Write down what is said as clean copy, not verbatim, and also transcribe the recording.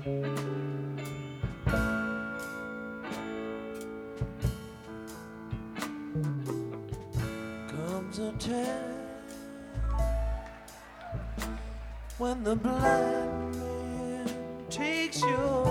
Comes a time when the blind man takes your